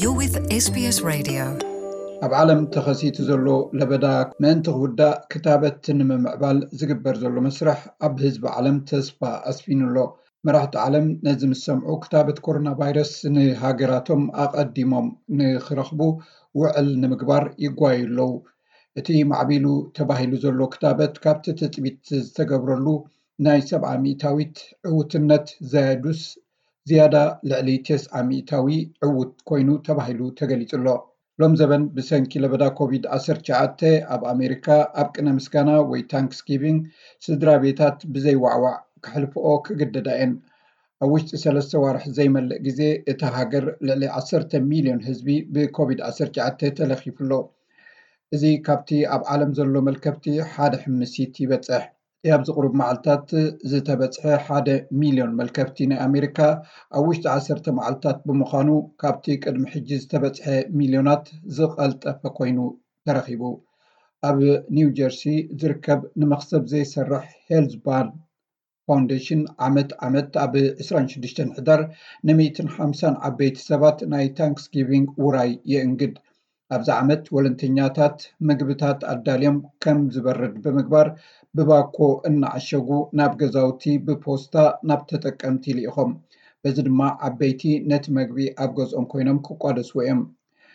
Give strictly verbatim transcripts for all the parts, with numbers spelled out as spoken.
You're with S B S Radio. ኣብ ዓለም ተኸሲቱ ዘሎ ለበዳ መእንቲ ጉዳእ ክታበት ንምምዕባል ዝግበር ዘሎ መስራሕ ኣብ ህዝቢ ዓለም ተስፋ ኣስፊኑሎ መራሕቲ ዓለም ነዚ ምስ ሰምዑ ክታበት ኮሮና ቫይረስ ንሃገራቶም ኣቐዲሞም ንኽረኽቡ ውዕል ንምግባር ይጓዩለው። እቲ ማዕቢሉ ተባሂሉ ዘሎ ክታበት ካብቲ ትፅቢት ዝተገብረሉ ናይ ሰብዓ ሚእታዊት ዕውትነት ዘያዱስ ዝያዳ ልዕሊ ተስዓ ሚእታዊ ዕውት ኮይኑ ተባሂሉ ተገሊጹሎ። ሎም ዘበን ብሰንኪ ለበዳ ኮቪድ ዓሰርተ ትሽዓተ ኣብ ኣሜሪካ ኣብ ቅነ ምስጋና ወይ ታንክስጊቪንግ ስድራ ቤታት ብዘይዋዕዋዕ ክሕልፍኦ ክግደዳ እየን። ኣብ ውሽጢ ሰለስተ ዋርሕ ዘይመልእ ግዜ እታ ሃገር ልዕሊ ዓሰርተ ሚልዮን ህዝቢ ብኮቪድ ዓሰርተ ትሽዓተ ተለኺፉሎ። እዚ ካብቲ ኣብ ዓለም ዘሎ መልከብቲ ሓደ ሕምሲት ይበፅሕ። ኣብ ዝቕሩብ መዓልታት ዝተበፅሐ ሓደ ሚልዮን መልከብቲ ናይ ኣሜሪካ ኣብ ውሽጢ ዓሰርተ መዓልታት ብምዃኑ ካብቲ ቅድሚ ሕጂ ዝተበፅሐ ሚልዮናት ዝቐልጠፈ ኮይኑ ተረኺቡ። ኣብ ኒው ጀርሲ ዝርከብ ንመኽሰብ ዘይሰርሕ ሄልዝ ባር ፋውንዴሽን ዓመት ዓመት ኣብ ዕስራን ሽዱሽተን ሕዳር ንሚእትን ሓምሳን ዓበይቲ ሰባት ናይ ታንክስጊቪንግ ውራይ የእንግድ። ኣብዚ ዓመት ወለንተኛታት ምግብታት ኣዳልዮም ከም ዝበርድ ብምግባር ብባኮ እናዓሸጉ ናብ ገዛውቲ ብፖስታ ናብ ተጠቀምቲ ልኢኾም። በዚ ድማ ዓበይቲ ነቲ መግቢ ኣብ ገዝኦም ኮይኖም ክቋደስዎ እዮም።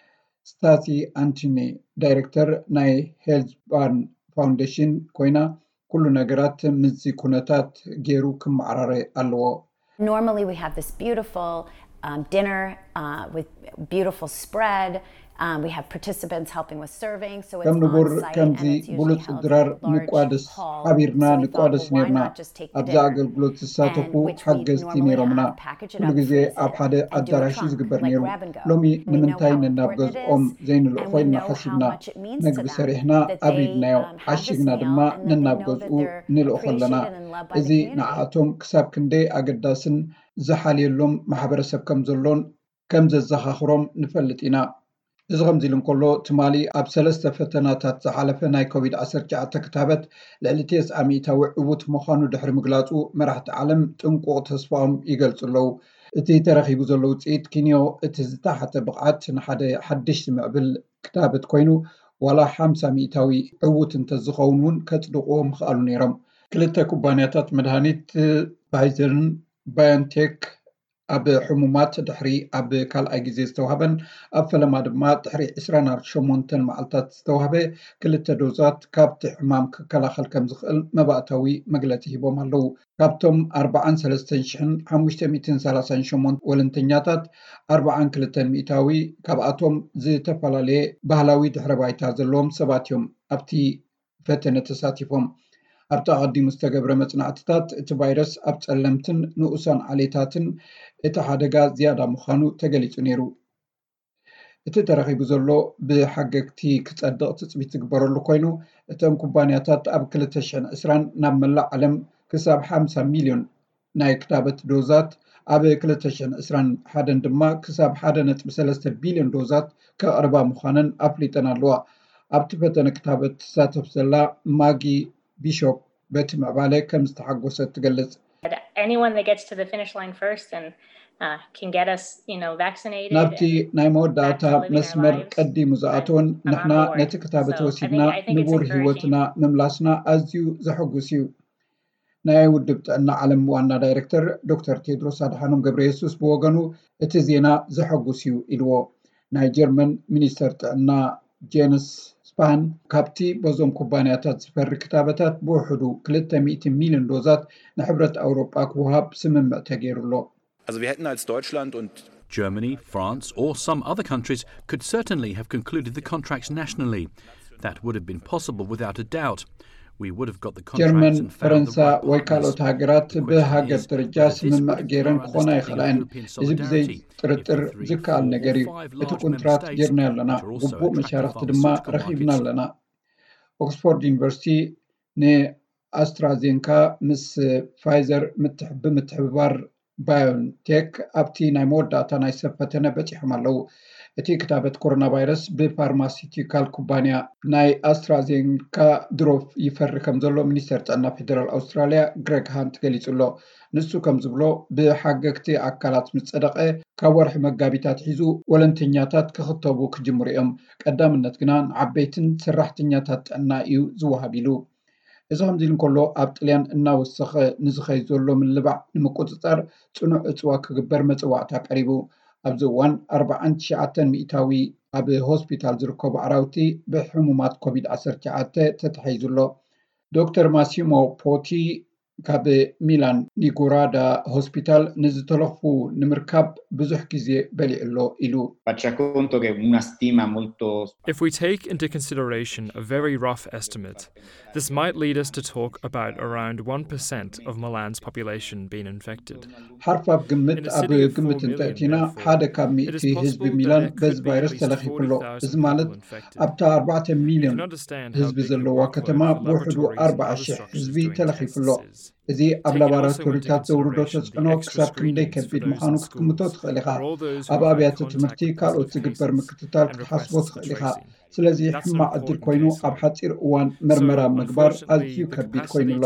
ስታሲ ኣንቶኒ ዳይሬክተር ናይ ሄልዝ ባርን ፋውንዴሽን ኮይና ኩሉ ነገራት ምዚ ኩነታት ገይሩ ክመዓራረ ኣለዎ። Normally we have this beautiful um, dinner uh, with beautiful spread. Um, we have participants helping with serving, so it's ከም ንቡር on site and ከምዚ it's usually ብሉፅ held ድራር in a large ንቋደስ hall. ሓቢርና So we thought, ንቋደስ well, why ነርና not just take the ኣብዛ dinner ኣገልግሎት ዝሳተፉ and which we ሓገዝቲ normally ነይሮምና have, package it ኩሉ up, ግዜ freeze ኣብ it, ሓደ and do a ኣዳራሽ trunk, ዝግበር like ነይሩ። grab and go. ሎሚ And we know ንምንታይ how ነናብ important it ገዝኦም is, ዘይንልእ and we ኮይና know how ሓሲብና much it means to ምግቢ them ሰሪሕና that they ኣብሪድናዮ um, have this ዓሽግና meal ድማ and that they ነናብ know that ገዝኡ they're ንልኦ ከለና appreciated and loved by እዚ the community. ንዓቶም ክሳብ ክንደይ ኣገዳስን ዝሓልየሎም ማሕበረሰብ ከም ዘሎን ከም ዘዘኻኽሮም ንፈልጥ ኢና። እዚ ከምዚ ኢሉ እንከሎ ትማሊ ኣብ ሰለስተ ፈተናታት ዝሓለፈ ናይ ኮቪድ ዓሰርተ ትሽዓተ ክታበት ልዕሊ ተስዓ ሚእታዊ ዕውት ምዃኑ ድሕሪ ምግላፁ መራሕቲ ዓለም ጥንቁቕ ተስፋኦም ይገልጹ ኣለዉ። እቲ ተረኺቡ ዘሎ ውፅኢት ኪንዮ እቲ ዝተሓተ ብቕዓት ንሓደ ሓድሽ ዝምዕብል ክታበት ኮይኑ ዋላ ሓምሳ ሚእታዊ ዕውት እንተዝኸውን እውን ከጽድቕዎ ምኽኣሉ ነይሮም። ክልተ ኩባንያታት መድሃኒት ፋይዘርን ባዮንቴክ ኣብ ሕሙማት ድሕሪ ኣብ ካልኣይ ግዜ ዝተዋህበን ኣብ ፈለማ ድማ ድሕሪ ዕስራን ሸሞንተን መዓልታት ዝተዋህበ ክልተ ዶዛት ካብቲ ሕማም ክከላኸል ከም ዝኽእል መባእታዊ መግለፂ ሂቦም ኣለዉ። ካብቶም ኣርባዓን ሰለስተን ሽሕን ሓሙሽተ ሚእትን ሰላሳን ሸሞንተ ወለንተኛታት ኣርባዓን ክልተን ሚእታዊ ካብኣቶም ዝተፈላለየ ባህላዊ ድሕረ ባይታ ዘለዎም ሰባት እዮም ኣብቲ ፈተነ ተሳቲፎም። ኣብቲ ኣቐዲሙ ዝተገብረ መጽናዕትታት እቲ ቫይረስ ኣብ ጸለምትን ንኡሳን ዓሌታትን እቲ ሓደጋ ዝያዳ ምዃኑ ተገሊጹ ነይሩ። እቲ ተረኺቡ ዘሎ ብሓገግቲ ክጸድቕ ትፅቢት ዝግበረሉ ኮይኑ እተን ኩባንያታት ኣብ ክልተ ሽሕን ዕስራን ናብ መላእ ዓለም ክሳብ ሓምሳ ሚልዮን ናይ ክታበት ዶዛት ኣብ ክልተ ሽሕን ዕስራን ሓደን ድማ ክሳብ ሓደ ነጥቢ ሰለስተ ቢልዮን ዶዛት ከቕርባ ምዃነን ኣፍሊጠን ኣለዋ። ኣብቲ ፈተነ ክታበት ትሳተፍ ዘላ ማጊ ቢሾፕ በቲ ምዕባለ ከም ዝተሓጎሰት ትገልጽ። Anyone that gets to the finish line first and uh, can get us, you know, vaccinated. ናብቲ ናይ መወዳእታ መስመር ቀዲሙ ዝኣተወን ንሕና ነቲ ክታበት ወሲድና ንቡር ህይወትና ምምላስና ኣዝዩ ዘሐጉስ እዩ። ናይ ውድብ ጥዕና ዓለም ዋና ዳይሬክተር ዶክተር ቴድሮስ ኣድሓኖም ገብረየሱስ ብወገኑ እቲ ዜና ዘሐጉስ እዩ ኢልዎ። ናይ ጀርመን ሚኒስተር ጥዕና ጄንስ ስፓን ካብቲ በዞም ኩባንያታት ዝፈሪ ክታበታት ብውሕዱ ክልተ ሚእቲ ሚልዮን ዶዛት ንሕብረት ኣውሮጳ ክውሃብ ስምምዕ ተገይሩሎ። Also wir hätten als Deutschland und Germany, France or some other countries could certainly have concluded the contracts nationally. That would have been possible without a doubt. We would have got the contracts ጀርመን and found the ፈረንሳ right ወይ partners. ካልኦት ሃገራት The question ብሃገር is ደረጃ whether this would ስምምዕ have ገይረን been our ክኾና understanding of ይኽእላን። European እዚ ብዘይ solidarity if ጥርጥር the three, ዝከኣል four ነገር or እዩ። five እቲ large ኮንትራት member ጌርና states, ኣለና፣ which are also ግቡእ attractive መሻርክቲ ድማ pharmaceutical ረኺብና markets. ኣለና። ኦክስፎርድ ዩኒቨርሲቲ ንኣስትራዜንካ ምስ ፋይዘር ብምትሕብባር ባዮንቴክ ኣብቲ ናይ መወዳእታ ናይ ሰብ ፈተነ በፂሖም ኣለው። እቲ ክታበት ኮሮና ቫይረስ ብፋርማሲቲካል ኩባንያ ናይ ኣስትራዜንካ ድሮፍ ይፈሪ ከም ዘሎ ሚኒስተር ጥዕና ፌደራል ኣውስትራልያ ግሬግ ሃንት ገሊጹሎ። ንሱ ከም ዝብሎ ብሓገግቲ ኣካላት ምጸደቀ ካብ ወርሒ መጋቢታት ሒዙ ወለንተኛታት ክኽተቡ ክጅምሩ እዮም። ቀዳምነት ግና ዓበይትን ሰራሕተኛታት ጥዕና እዩ ዝወሃብ ኢሉ። እዚ ከምዚ ኢሉ እንከሎ ኣብ ጣልያን እናወሰኸ ንዝኸይ ዘሎ ምልባዕ ንምቁፅጻር ጽኑዕ እፅዋ ክግበር መፅዋዕታ ቀሪቡ። ኣብዚ እዋን ኣርባዓን ትሽዓተን ሚእታዊ ኣብ ሆስፒታል ዝርከቡ ዓራውቲ ብሕሙማት ኮቪድ ዓሰርተ ትሽዓተ ተተሓይዙሎ። ዶክተር ማሲሞ ፖቲ ካብ ሚላን ኒጉራዳ ሆስፒታል ንዝተለኽፉ ንምርካብ ብዙሕ ግዜ በሊዕሎ ኢሉ። If we take into consideration a very rough estimate, this might lead us to talk about around one percent of Milan's population being infected. ሓርፋብ ግምት ኣብ ግምት እንተእቲና ሓደ ካብ ሚእቲ ህዝቢ ሚላን በዚ ቫይረስ ተለኺፉሎ። እዚ ማለት ኣብታ ኣርባዕተ ሚልዮን ህዝቢ ዘለዋ ከተማ ብውሕዱ ኣርባዓ ሽሕ ህዝቢ ተለኺፉሎ። እዚ ኣብ ላቦራቶሪታት ዘውርዶ ተፅዕኖ ክሳብ ክንደይ ከቢድ ምዃኑ ክትግምቶ ትኽእል ኢኻ። ኣብ ኣብያተ ትምህርቲ ካልኦት ዝግበር ምክትታል ክትሓስቦ ትኽእል ኢኻ። ስለዚ ሕማቅ ዕድል ኮይኑ ኣብ ሓፂር እዋን መርመራ ምግባር ኣዝዩ ከቢድ ኮይኑሎ።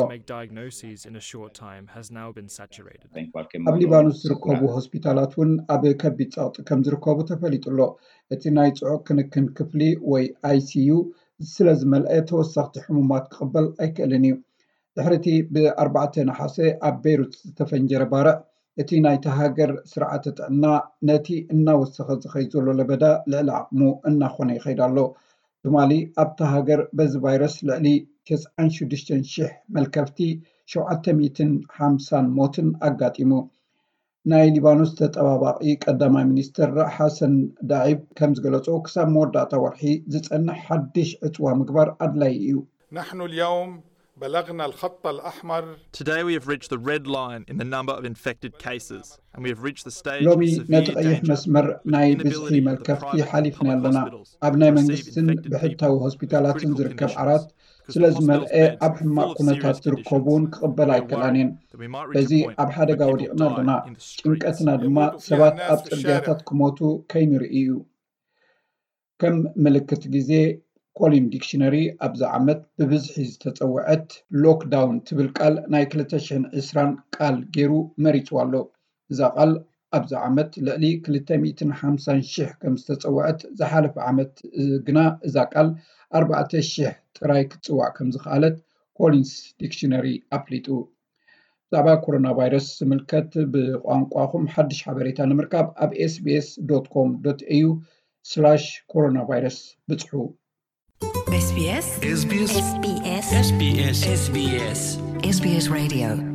ኣብ ሊባኖስ ዝርከቡ ሆስፒታላት እውን ኣብ ከቢድ ፀቕጢ ከም ዝርከቡ ተፈሊጡሎ። እቲ ናይ ፅዑቅ ክንክን ክፍሊ ወይ ኣይሲዩ ስለ ዝመልአ ተወሳኽቲ ሕሙማት ክቕበል ኣይክእልን እዩ። ድሕርቲ ብኣርባዕተ ነሓሴ ኣብ ቤይሩት ዝተፈንጀረ ባርዕ እቲ ናይቲ ሃገር ስርዓተ ጥዕና ነቲ እናወሰኸ ዝኸይ ዘሎ ለበዳ ልዕሊ ዓቕሙ እናኾነ ይኸይድ ኣሎ። ትማሊ ኣብታ ሃገር በዚ ቫይረስ ልዕሊ ተስዓን ሽዱሽተን ሽሕ መልከፍቲ ሸውዓተ ሚእትን ሓምሳን ሞትን ኣጋጢሙ። ናይ ሊባኖስ ተጠባባቂ ቀዳማይ ሚኒስትር ሓሰን ዳዒብ ከም ዝገለጾ ክሳብ መወዳእታ ወርሒ ዝጸንሕ ሓድሽ ዕፅዋ ምግባር ኣድላይ እዩ። نحن اليوم بلغنا الخط الأحمر. Today we have reached the red line in the number of infected cases and we have reached the stage ሎሚ of severe ነጥቀይሕ danger. መስመር ናይ ብዝሒ መልከፍቲ ሓሊፍና ኣለና። ኣብ ናይ መንግስትን ብሕታዊ ሆስፒታላትን ዝርከብ ዓራት ስለ ዝመልአ ኣብ ሕማቅ ኩነታት ዝርከቡን ክቕበል ኣይከኣልን። በዚ ኣብ ሓደጋ ወዲቕና ኣለና። ጭንቀትና ድማ ሰባት ኣብ ፅርግያታት ክሞቱ ከይንርኢ እዩ። ከም ምልክት ግዜ ኮሊን ዲክሽነሪ ኣብዛ ዓመት ብብዝሒ ዝተፀውዐት ሎክዳውን ትብል ቃል ናይ ክልተ ሽሕን ዒስራን ቃል ገይሩ መሪፅዋ ኣሎ። እዛ ቃል ኣብዛ ዓመት ልዕሊ ክልተ ሚእትን ሓምሳን ሽሕ ከም ዝተፀውዐት ዝሓለፈ ዓመት ግና እዛ ቃል ኣርባዕተ ሽሕ ጥራይ ክትፅዋዕ ከም ዝኽኣለት ኮሊንስ ዲክሽነሪ ኣፍሊጡ። ብዛዕባ ኮሮና ቫይረስ ዝምልከት ብቋንቋኹም ሓድሽ ሓበሬታ ንምርካብ ኣብ ኤስቢኤስ ዶት ኮም ዶት ኤዩ ስላሽ ኮሮና ቫይረስ ብፅሑ። SBS SBS SBS SBS SBS SBS Radio